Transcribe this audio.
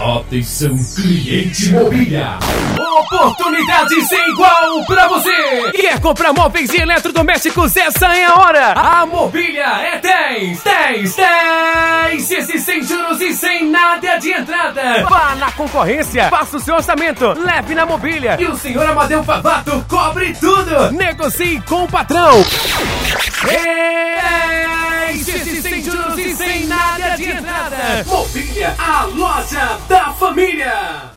Atenção, cliente Mobília. Oportunidade sem igual pra você. Quer comprar móveis e eletrodomésticos? Essa é a hora. A Mobília é 10, 10, 10 vezes sem juros e sem nada de entrada. Vá na concorrência, faça o seu orçamento, leve na Mobília e o senhor Amadeu Favato cobre tudo. Negocie com o patrão. 10 vezes sem juros e sem nada de entrada. Mobília, a loja da família.